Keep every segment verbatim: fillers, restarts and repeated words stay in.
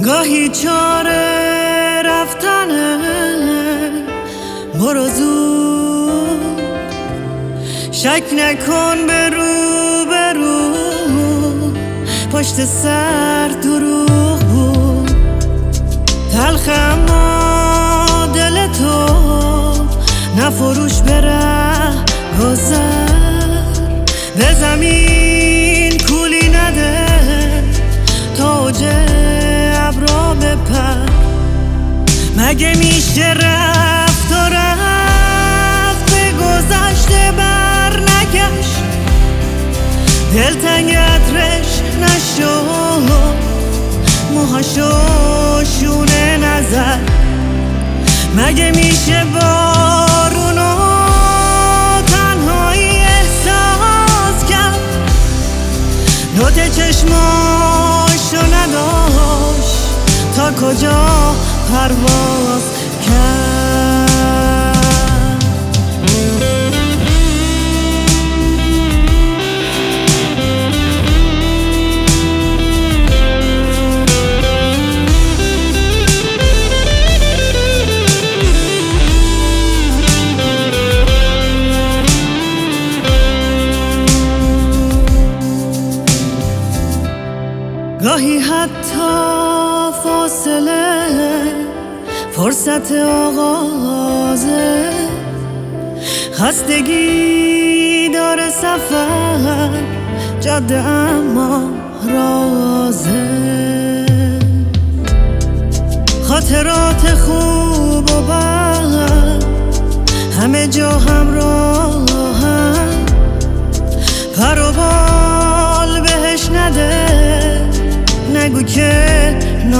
گاهی چاره رفتنه، برو زود، شک نکن به رو به رو، پشت سر دروغ بود، تلخ اما دل تو نفروش بره گذر، به زمین کولی نده تا اوج ابرا بپر. مگه میشه رفت و رفت به گذشته بر نگشت، دلتنگ عطرش نشد، موهاشو شونه نزد. مگه میشه بارونو تنهایی احساس کرد، نوت چشماشو نداشت تا کجا پرواز کرد. گاهی حتی فاصله فرصت آغازه، خستگی داره سفر جاده اما رازه، خاطرات خوب و بد همه جا همراه هم، پر و بال بهش نده، نگو که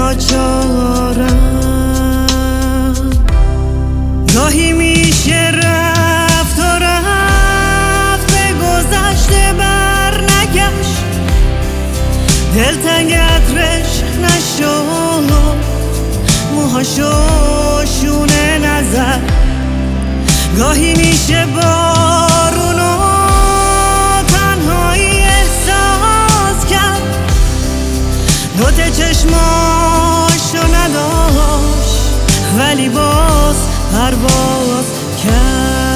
ناچارم. گاهی میشه رفت و رفت به گذشته بر نگشت، دلتنگ عطرش نشد، موهاشو شونه نزد. گاهی میشه بارونو تنهایی احساس کرد، نوت چشماشو نداشت ولی باز پرواز کرد.